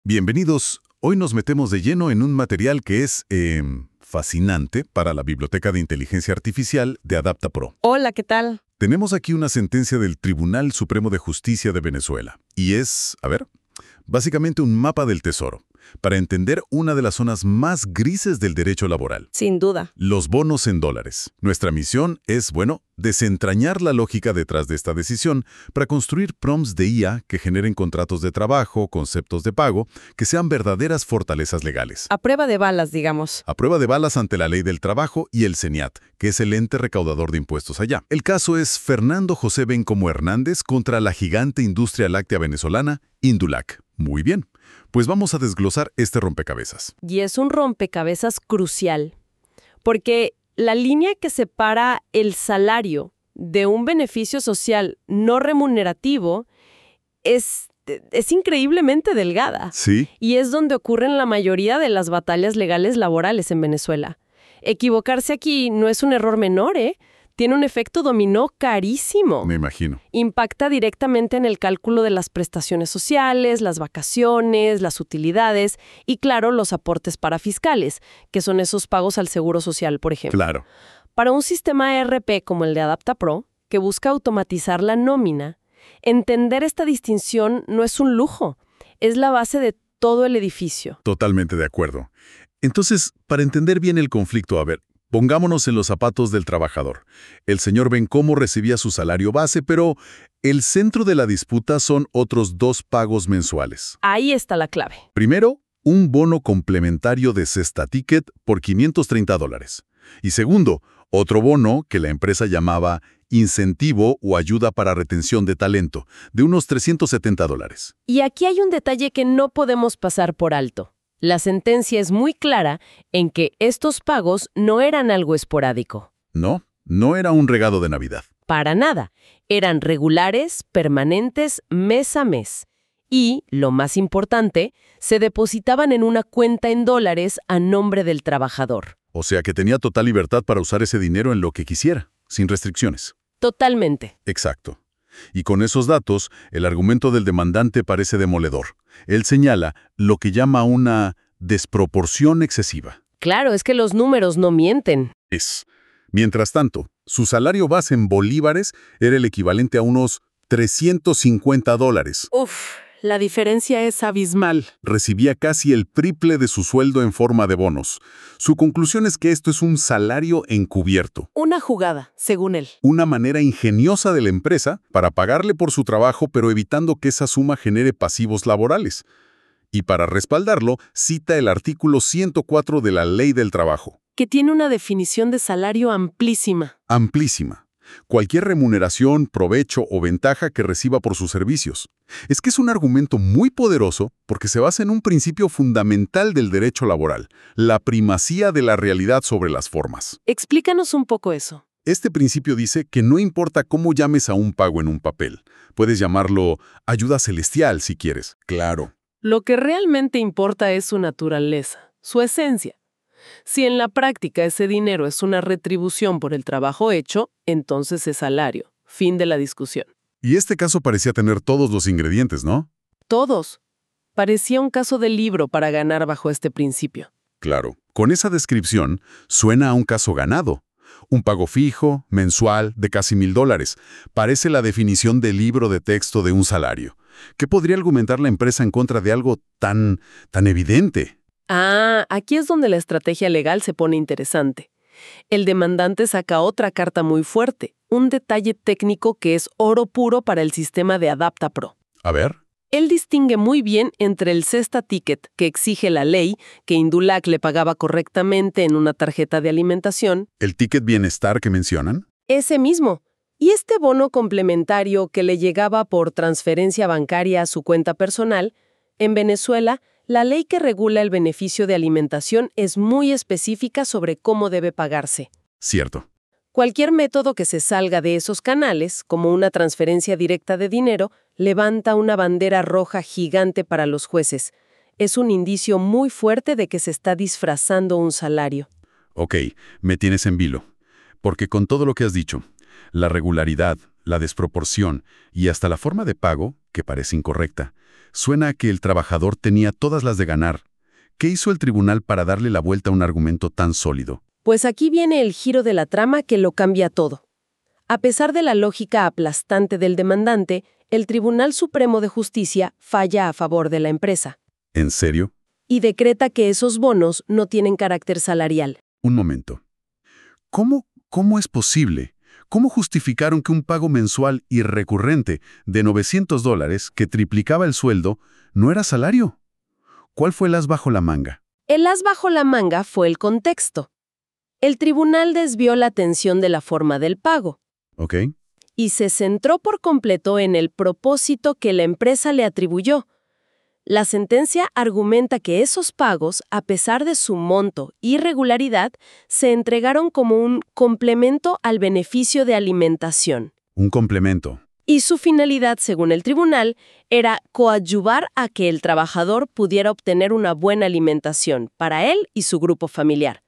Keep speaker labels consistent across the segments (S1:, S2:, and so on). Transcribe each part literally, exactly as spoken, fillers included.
S1: Bienvenidos. Hoy nos metemos de lleno en un material que es eh, fascinante para la Biblioteca de Inteligencia Artificial de AdaptaPro.
S2: Hola, ¿qué tal?
S1: Tenemos aquí una sentencia del Tribunal Supremo de Justicia de Venezuela. Y es, a ver, básicamente un mapa del tesoro, para entender una de las zonas más grises del derecho laboral.
S2: Sin duda.
S1: Los bonos en dólares. Nuestra misión es, bueno, desentrañar la lógica detrás de esta decisión para construir prompts de I A que generen contratos de trabajo, conceptos de pago, que sean verdaderas fortalezas legales.
S2: A prueba de balas, digamos.
S1: A prueba de balas ante la ley del trabajo y el CENIAT, que es el ente recaudador de impuestos allá. El caso es Fernando José Bencomo Hernández contra la gigante industria láctea venezolana, Indulac. Muy bien, pues vamos a desglosar este rompecabezas.
S2: Y es un rompecabezas crucial, porque la línea que separa el salario de un beneficio social no remunerativo es, es increíblemente delgada.
S1: Sí.
S2: Y es donde ocurren la mayoría de las batallas legales laborales en Venezuela. Equivocarse aquí no es un error menor, ¿eh? Tiene un efecto dominó carísimo.
S1: Me imagino.
S2: Impacta directamente en el cálculo de las prestaciones sociales, las vacaciones, las utilidades y, claro, los aportes parafiscales, que son esos pagos al seguro social, por ejemplo.
S1: Claro.
S2: Para un sistema E R P como el de AdaptaPro, que busca automatizar la nómina, entender esta distinción no es un lujo, es la base de todo el edificio.
S1: Totalmente de acuerdo. Entonces, para entender bien el conflicto, a ver, pongámonos en los zapatos del trabajador. El señor Bencomo recibía su salario base, pero el centro de la disputa son otros dos pagos mensuales.
S2: Ahí está la clave.
S1: Primero, un bono complementario de cesta ticket por quinientos treinta dólares. Y segundo, otro bono que la empresa llamaba incentivo o ayuda para retención de talento, de unos trescientos setenta dólares.
S2: Y aquí hay un detalle que no podemos pasar por alto. La sentencia es muy clara en que estos pagos no eran algo esporádico.
S1: No, no era un regalo de Navidad.
S2: Para nada. Eran regulares, permanentes, mes a mes. Y, lo más importante, se depositaban en una cuenta en dólares a nombre del trabajador.
S1: O sea que tenía total libertad para usar ese dinero en lo que quisiera, sin restricciones.
S2: Totalmente.
S1: Exacto. Y con esos datos, el argumento del demandante parece demoledor. Él señala lo que llama una desproporción excesiva.
S2: Claro, es que los números no mienten.
S1: Es. Mientras tanto, su salario base en bolívares era el equivalente a unos trescientos cincuenta dólares.
S2: Uf, la diferencia es abismal.
S1: Recibía casi el triple de su sueldo en forma de bonos. Su conclusión es que esto es un salario encubierto.
S2: Una jugada, según él.
S1: Una manera ingeniosa de la empresa para pagarle por su trabajo, pero evitando que esa suma genere pasivos laborales. Y para respaldarlo, cita el artículo ciento cuatro de la Ley del Trabajo.
S2: Que tiene una definición de salario amplísima.
S1: Amplísima. Cualquier remuneración, provecho o ventaja que reciba por sus servicios. Es que es un argumento muy poderoso porque se basa en un principio fundamental del derecho laboral, la primacía de la realidad sobre las formas.
S2: Explícanos un poco eso.
S1: Este principio dice que no importa cómo llames a un pago en un papel. Puedes llamarlo ayuda celestial si quieres, claro.
S2: Lo que realmente importa es su naturaleza, su esencia. Si en la práctica ese dinero es una retribución por el trabajo hecho, entonces es salario. Fin de la discusión.
S1: Y este caso parecía tener todos los ingredientes, ¿no?
S2: Todos. Parecía un caso de libro para ganar bajo este principio.
S1: Claro. Con esa descripción, suena a un caso ganado. Un pago fijo, mensual, de casi mil dólares. Parece la definición del libro de texto de un salario. ¿Qué podría argumentar la empresa en contra de algo tan, tan evidente?
S2: Ah, aquí es donde la estrategia legal se pone interesante. El demandante saca otra carta muy fuerte, un detalle técnico que es oro puro para el sistema de AdaptaPro.
S1: A ver.
S2: Él distingue muy bien entre el cesta ticket, que exige la ley, que Indulac le pagaba correctamente en una tarjeta de alimentación.
S1: ¿El ticket bienestar que mencionan?
S2: Ese mismo. Y este bono complementario que le llegaba por transferencia bancaria a su cuenta personal, en Venezuela, la ley que regula el beneficio de alimentación es muy específica sobre cómo debe pagarse.
S1: Cierto.
S2: Cualquier método que se salga de esos canales, como una transferencia directa de dinero, levanta una bandera roja gigante para los jueces. Es un indicio muy fuerte de que se está disfrazando un salario.
S1: Ok, me tienes en vilo. Porque con todo lo que has dicho, la regularidad, la desproporción y hasta la forma de pago, que parece incorrecta, Suena a que el trabajador tenía todas las de ganar. ¿Qué hizo el tribunal para darle la vuelta a un argumento tan sólido?
S2: Pues aquí viene el giro de la trama que lo cambia todo. A pesar de la lógica aplastante del demandante, el Tribunal Supremo de Justicia falla a favor de la empresa
S1: ¿En serio?
S2: y decreta que esos bonos no tienen carácter salarial.
S1: Un momento. ¿Cómo, cómo es posible? ¿Cómo justificaron que un pago mensual y recurrente de novecientos dólares, que triplicaba el sueldo, no era salario? ¿Cuál fue el as bajo la manga?
S2: El as bajo la manga fue el contexto. El tribunal desvió la atención de la forma del pago
S1: ¿Ok?
S2: y se centró por completo en el propósito que la empresa le atribuyó. La sentencia argumenta que esos pagos, a pesar de su monto y regularidad, se entregaron como un complemento al beneficio de alimentación.
S1: Un complemento.
S2: Y su finalidad, según el tribunal, era coadyuvar a que el trabajador pudiera obtener una buena alimentación para él y su grupo familiar.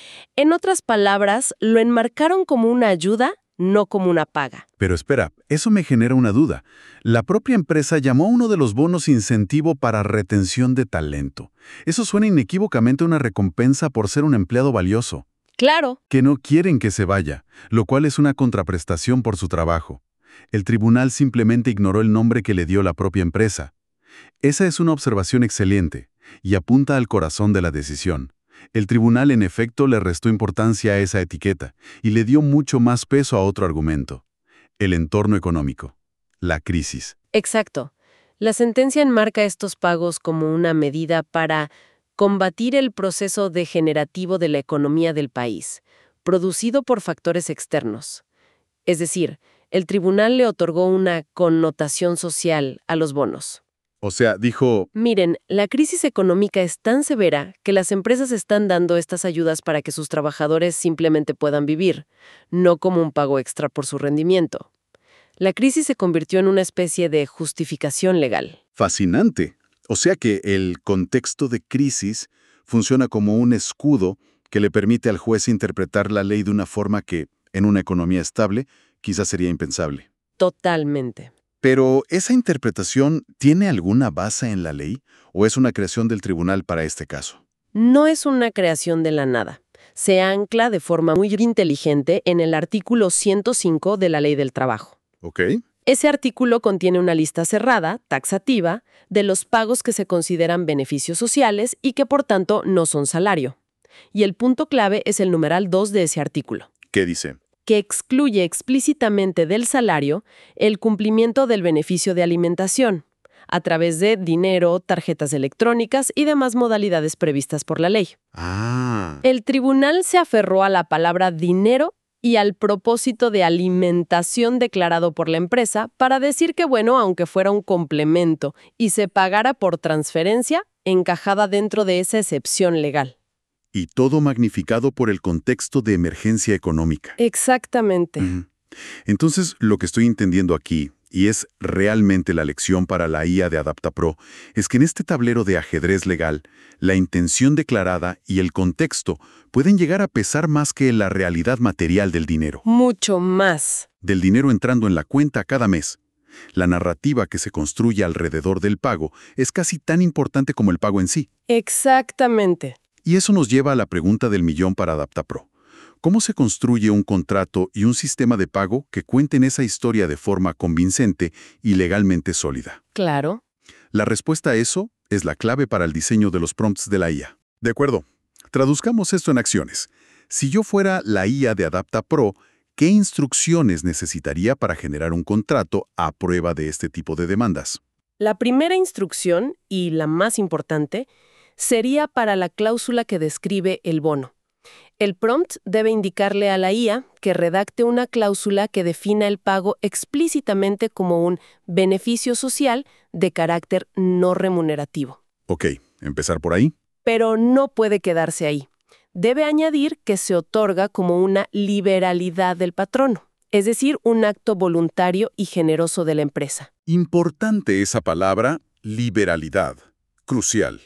S2: En otras palabras, lo enmarcaron como una ayuda, no como una paga.
S1: Pero espera, eso me genera una duda. La propia empresa llamó a uno de los bonos incentivo para retención de talento. Eso suena inequívocamente a una recompensa por ser un empleado valioso,
S2: Claro,
S1: que no quieren que se vaya, lo cual es una contraprestación por su trabajo. El tribunal simplemente ignoró el nombre que le dio la propia empresa. Esa es una observación excelente y apunta al corazón de la decisión. El tribunal, en efecto, le restó importancia a esa etiqueta y le dio mucho más peso a otro argumento: el entorno económico, la crisis.
S2: exacto. La sentencia enmarca estos pagos como una medida para combatir el proceso degenerativo de la economía del país, producido por factores externos. Es decir, el tribunal le otorgó una connotación social a los bonos.
S1: O sea, dijo,
S2: Miren, la crisis económica es tan severa que las empresas están dando estas ayudas para que sus trabajadores simplemente puedan vivir, no como un pago extra por su rendimiento. La crisis se convirtió en una especie de justificación legal.
S1: fascinante. O sea que el contexto de crisis funciona como un escudo que le permite al juez interpretar la ley de una forma que, en una economía estable, quizás sería impensable.
S2: Totalmente.
S1: Pero, ¿esa interpretación tiene alguna base en la ley o es una creación del tribunal para este caso?
S2: No es una creación de la nada. Se ancla de forma muy inteligente en el artículo ciento cinco de la Ley del Trabajo.
S1: ¿Ok?
S2: Ese artículo contiene una lista cerrada, taxativa, de los pagos que se consideran beneficios sociales y que por tanto no son salario. Y el punto clave es el numeral dos de ese artículo,
S1: ¿Qué dice?
S2: que excluye explícitamente del salario el cumplimiento del beneficio de alimentación, a través de dinero, tarjetas electrónicas y demás modalidades previstas por la ley.
S1: Ah.
S2: El tribunal se aferró a la palabra dinero y al propósito de alimentación declarado por la empresa para decir que, bueno, aunque fuera un complemento y se pagara por transferencia, encajaba dentro de esa excepción legal.
S1: Y todo magnificado por el contexto de emergencia económica.
S2: Exactamente.
S1: Ujú. Entonces, lo que estoy entendiendo aquí, y es realmente la lección para la I A de AdaptaPro, es que en este tablero de ajedrez legal, la intención declarada y el contexto pueden llegar a pesar más que la realidad material del dinero,
S2: Mucho más.
S1: del dinero entrando en la cuenta cada mes. La narrativa que se construye alrededor del pago es casi tan importante como el pago en sí.
S2: Exactamente.
S1: Y eso nos lleva a la pregunta del millón para AdaptaPro. ¿Cómo se construye un contrato y un sistema de pago que cuenten esa historia de forma convincente y legalmente sólida?
S2: Claro.
S1: La respuesta a eso es la clave para el diseño de los prompts de la I A. De acuerdo. Traduzcamos esto en acciones. Si yo fuera la I A de AdaptaPro, ¿qué instrucciones necesitaría para generar un contrato a prueba de este tipo de demandas?
S2: La primera instrucción, y la más importante, sería para la cláusula que describe el bono. El prompt debe indicarle a la I A que redacte una cláusula que defina el pago explícitamente como un beneficio social de carácter no remunerativo.
S1: Ok, empezar por ahí.
S2: Pero no puede quedarse ahí. Debe añadir que se otorga como una liberalidad del patrono, es decir, un acto voluntario y generoso de la empresa.
S1: Importante esa palabra, liberalidad. Crucial.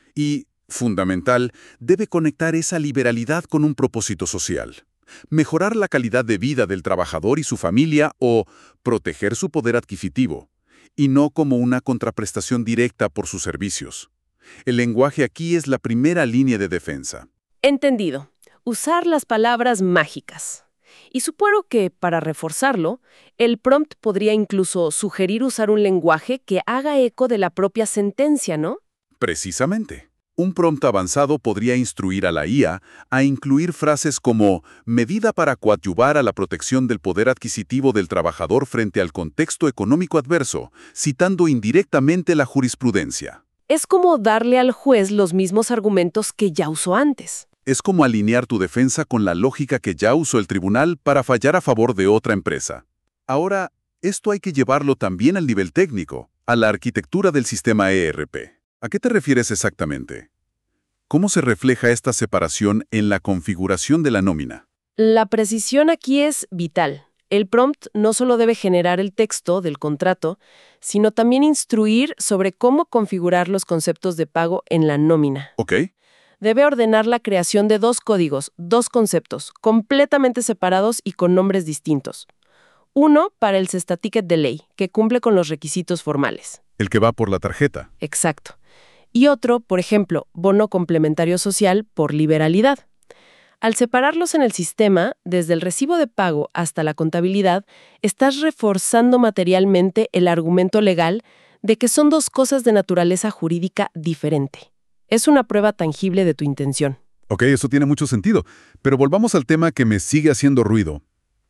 S1: Y, fundamental, debe conectar esa liberalidad con un propósito social. Mejorar la calidad de vida del trabajador y su familia o proteger su poder adquisitivo. y no como una contraprestación directa por sus servicios. El lenguaje aquí es la primera línea de defensa.
S2: Entendido. Usar las palabras mágicas. Y supongo que, para reforzarlo, el prompt podría incluso sugerir usar un lenguaje que haga eco de la propia sentencia, ¿no?
S1: Precisamente. Un prompt avanzado podría instruir a la I A a incluir frases como medida para coadyuvar a la protección del poder adquisitivo del trabajador frente al contexto económico adverso, citando indirectamente la jurisprudencia.
S2: Es como darle al juez los mismos argumentos que ya usó antes.
S1: Es como alinear tu defensa con la lógica que ya usó el tribunal para fallar a favor de otra empresa. Ahora, esto hay que llevarlo también al nivel técnico, a la arquitectura del sistema E R P. ¿A qué te refieres exactamente? ¿Cómo se refleja esta separación en la configuración de la nómina?
S2: La precisión aquí es vital. El prompt no solo debe generar el texto del contrato, sino también instruir sobre cómo configurar los conceptos de pago en la nómina.
S1: ¿Ok?
S2: Debe ordenar la creación de dos códigos, dos conceptos, completamente separados y con nombres distintos. Uno para el cestaticket de ley, que cumple con los requisitos formales.
S1: El que va por la tarjeta.
S2: Exacto. Y otro, por ejemplo, bono complementario social por liberalidad. Al separarlos en el sistema, desde el recibo de pago hasta la contabilidad, estás reforzando materialmente el argumento legal de que son dos cosas de naturaleza jurídica diferente. Es una prueba tangible de tu intención.
S1: Ok, eso tiene mucho sentido, pero volvamos al tema que me sigue haciendo ruido.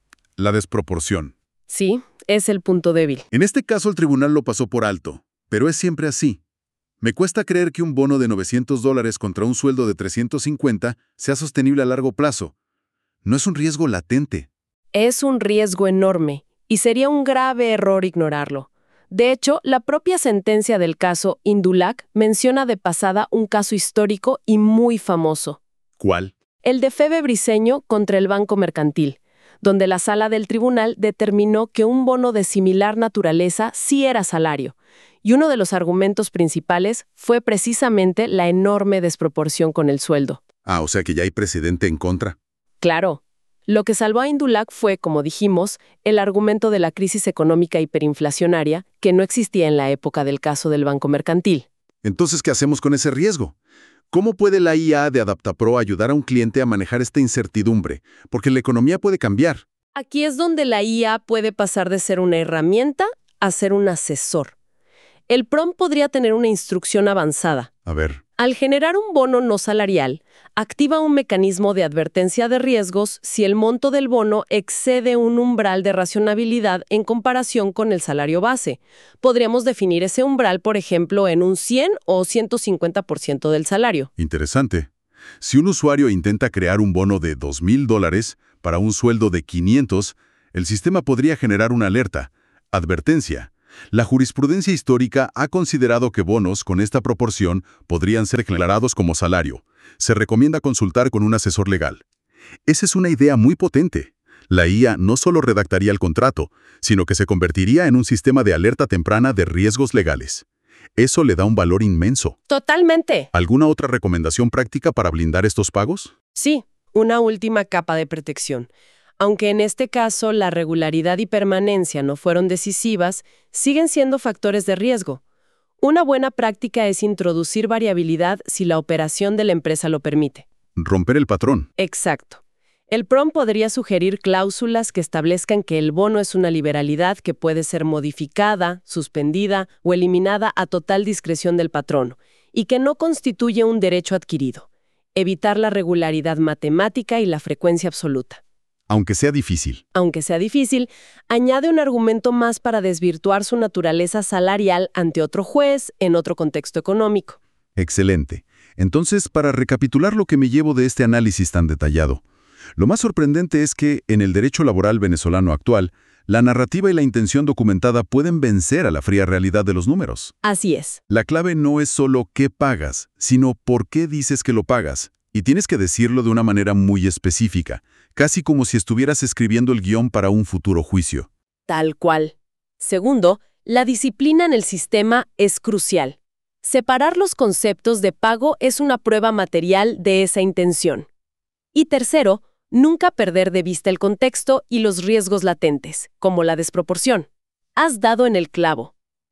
S1: La desproporción.
S2: Sí, es el punto débil.
S1: En este caso el tribunal lo pasó por alto, pero es siempre así. Me cuesta creer que un bono de novecientos dólares contra un sueldo de trescientos cincuenta sea sostenible a largo plazo. No es un riesgo latente.
S2: Es un riesgo enorme, y sería un grave error ignorarlo. De hecho, la propia sentencia del caso Indulac menciona de pasada un caso histórico y muy famoso.
S1: ¿Cuál?
S2: El de Febe Briceño contra el Banco Mercantil, donde la sala del tribunal determinó que un bono de similar naturaleza sí era salario, y uno de los argumentos principales fue precisamente la enorme desproporción con el sueldo.
S1: Ah, o sea que ya hay precedente en contra.
S2: Claro. Lo que salvó a Indulac fue, como dijimos, el argumento de la crisis económica hiperinflacionaria que no existía en la época del caso del Banco Mercantil.
S1: Entonces, ¿qué hacemos con ese riesgo? ¿Cómo puede la I A de AdaptaPro ayudar a un cliente a manejar esta incertidumbre? Porque la economía puede cambiar.
S2: Aquí es donde la I A puede pasar de ser una herramienta a ser un asesor. El prompt podría tener una instrucción avanzada.
S1: A ver.
S2: Al generar un bono no salarial, activa un mecanismo de advertencia de riesgos si el monto del bono excede un umbral de racionabilidad en comparación con el salario base. Podríamos definir ese umbral, por ejemplo, en un cien o ciento cincuenta por ciento del salario.
S1: Interesante. Si un usuario intenta crear un bono de dos mil dólares para un sueldo de quinientos, el sistema podría generar una alerta. Advertencia. La jurisprudencia histórica ha considerado que bonos con esta proporción podrían ser declarados como salario. Se recomienda consultar con un asesor legal. Esa es una idea muy potente. La I A no solo redactaría el contrato, sino que se convertiría en un sistema de alerta temprana de riesgos legales. Eso le da un valor inmenso.
S2: Totalmente.
S1: ¿Alguna otra recomendación práctica para blindar estos pagos?
S2: Sí, una última capa de protección. Aunque en este caso la regularidad y permanencia no fueron decisivas, siguen siendo factores de riesgo. Una buena práctica es introducir variabilidad si la operación de la empresa lo permite.
S1: Romper el patrón.
S2: Exacto. El prompt podría sugerir cláusulas que establezcan que el bono es una liberalidad que puede ser modificada, suspendida o eliminada a total discreción del patrono, y que no constituye un derecho adquirido. Evitar la regularidad matemática y la frecuencia absoluta.
S1: Aunque sea difícil.
S2: Aunque sea difícil, añade un argumento más para desvirtuar su naturaleza salarial ante otro juez en otro contexto económico.
S1: Excelente. Entonces, para recapitular lo que me llevo de este análisis tan detallado, lo más sorprendente es que, en el derecho laboral venezolano actual, la narrativa y la intención documentada pueden vencer a la fría realidad de los números.
S2: Así es.
S1: La clave no es solo qué pagas, sino por qué dices que lo pagas. Y tienes que decirlo de una manera muy específica, casi como si estuvieras escribiendo el guión para un futuro juicio.
S2: Tal cual. Segundo, la disciplina en el sistema es crucial. Separar los conceptos de pago es una prueba material de esa intención. Y tercero, nunca perder de vista el contexto y los riesgos latentes, como la desproporción. Has dado en el clavo.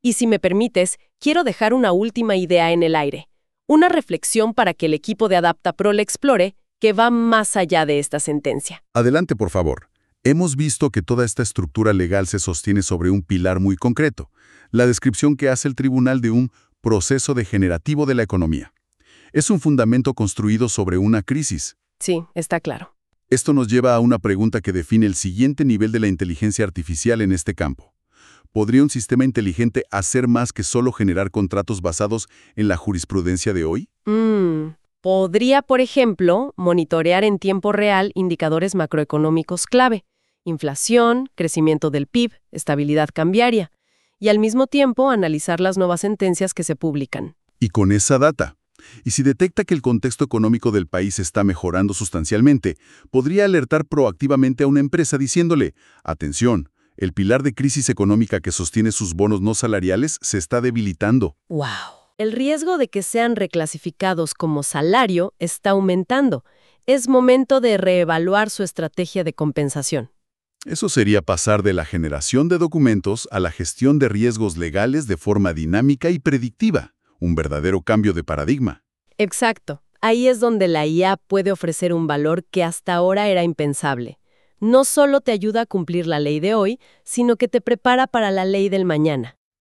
S2: Y si me permites, quiero dejar una última idea en el aire. Una reflexión para que el equipo de AdaptaPro la explore, que va más allá de esta sentencia.
S1: Adelante, por favor. Hemos visto que toda esta estructura legal se sostiene sobre un pilar muy concreto, la descripción que hace el tribunal de un proceso degenerativo de la economía. Es un fundamento construido sobre una crisis.
S2: Sí, está claro.
S1: Esto nos lleva a una pregunta que define el siguiente nivel de la inteligencia artificial en este campo. ¿Podría un sistema inteligente hacer más que solo generar contratos basados en la jurisprudencia de hoy?
S2: Mm, podría, por ejemplo, monitorear en tiempo real indicadores macroeconómicos clave, inflación, crecimiento del P I B, estabilidad cambiaria, y al mismo tiempo analizar las nuevas sentencias que se publican.
S1: Y con esa data, y si detecta que el contexto económico del país está mejorando sustancialmente, podría alertar proactivamente a una empresa diciéndole, atención, el pilar de crisis económica que sostiene sus bonos no salariales se está debilitando.
S2: ¡Wow! El riesgo de que sean reclasificados como salario está aumentando. Es momento de reevaluar su estrategia de compensación.
S1: Eso sería pasar de la generación de documentos a la gestión de riesgos legales de forma dinámica y predictiva, un verdadero cambio de paradigma.
S2: Exacto. Ahí es donde la I A puede ofrecer un valor que hasta ahora era impensable. No solo te ayuda a cumplir la ley de hoy, sino que te prepara para la ley del mañana.